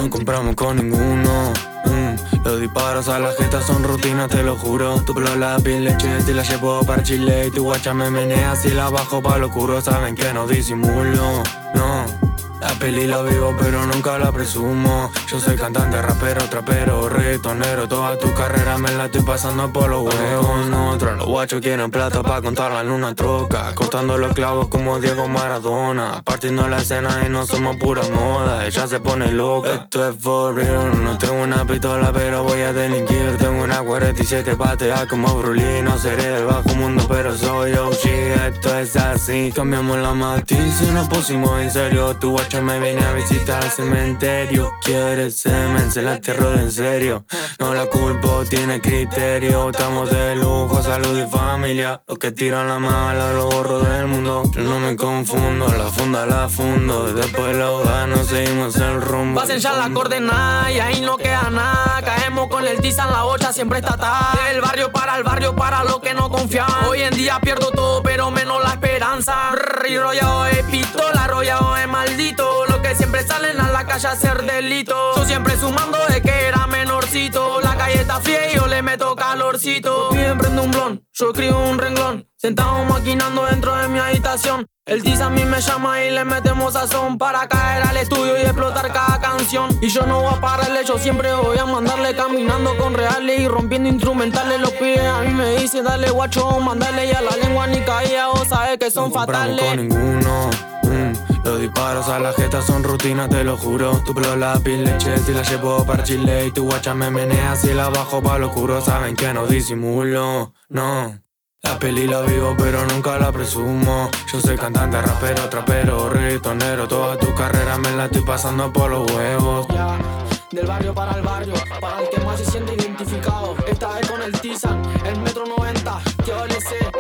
no compramos con ninguno. Los disparos a la jeta son rutinas, te lo juro. Tu pelo la piel leche, te la llevo para Chile. Y tu guacha me menea si la bajo pa' lo oscuro. Saben que no disimulo, no. La peli la vivo pero nunca la presumo. Yo soy cantante, rapero, trapero, reggaetonero. Toda tu carrera me la estoy pasando por los huevos. Otros los guachos quieren plata pa' contarla en una troca, cortando los clavos como Diego Maradona, partiendo la escena y no somos pura moda. Ella se pone loca, esto es for real. No tengo una pistola pero voy a delinquir. Tengo una 47 patea como Brulí. No seré del bajo mundo pero soy OG. Esto es así, cambiamos la matiz y nos pusimos en serio. Tu guacha me viene a visitar al cementerio. Quiere semen, se la terror en serio. No la culpo, tiene criterio. Estamos de lujo, salud y familia. Los que tiran la mala, los borro del mundo. Yo no me confundo, la funda la fundo. Después la hoja nos seguimos el rumbo. Pasen ya la coordenada y ahí no queda nada. Caemos con el tiza en la bocha, siempre está atada. Del barrio para el barrio, para los que no confían. Hoy en día pierdo todo, pero menos la esperanza. Y rodeado de pistola, rodeado de maldito. Los que siempre salen a la calle a hacer delito. Yo siempre sumando de que era menorcito. La calle está fría y yo le meto calorcito. Piden prende un blon, yo escribo un renglón. Sentado maquinando dentro de mi habitación. El tiza a mí me llama y le metemos sazón para caer al estudio y explotar cada canción. Y yo no voy a pararle, yo siempre voy a mandarle caminando con reales y rompiendo instrumentales. Los pibes a mí me dicen dale guacho, mandale y a la lengua ni caía. Vos sabés que son no fatales. Con ninguno. Los disparos a la jeta son rutinas, te lo juro. Tu pelo la piel leche, te la llevo para Chile. Y tu guacha me menea si la bajo pa' lo oscuro. Saben que no disimulo, no. La peli la vivo pero nunca la presumo. Yo soy cantante, rapero, trapero, reggaetonero. Toda tu carrera me la estoy pasando por los huevos. Ya, del barrio para el barrio, para el que más se siente identificado. Esta vez con el Tizan, el metro 90, que OLC.